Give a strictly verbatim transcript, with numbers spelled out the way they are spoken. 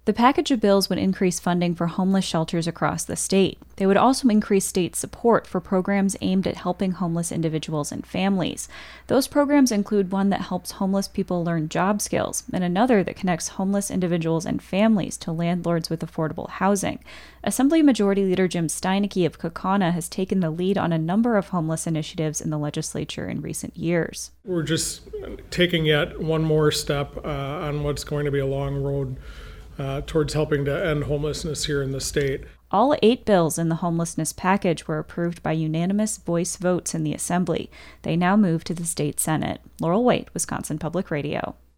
The package of bills would increase funding for homeless shelters across the state. They would also increase state support for programs aimed at helping homeless individuals and families. Those programs include one that helps homeless people learn job skills, and another that connects homeless individuals and families to landlords with affordable housing. Assembly Majority Leader Jim Steineke of Kaukauna has taken the lead on a number of homeless initiatives in the legislature in recent years. We're just taking yet one more step uh, on what's going to be a long road Uh, towards helping to end homelessness here in the state. All eight bills in the homelessness package were approved by unanimous voice votes in the Assembly. They now move to the state Senate. Laurel Waite, Wisconsin Public Radio.